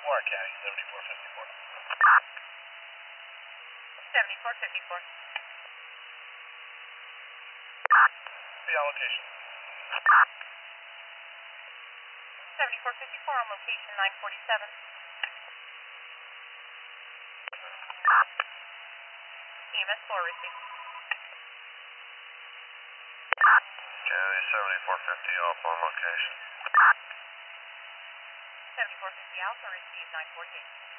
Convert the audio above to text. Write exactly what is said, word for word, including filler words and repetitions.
Warren County, seventy-four fifty-four. seventy-four fifty-four. The allocation. seventy-four fifty-four on location nine forty-seven. E M S four received. County seventy-four fifty off on location. seventy-four fifty Alpha received nine forty-eight.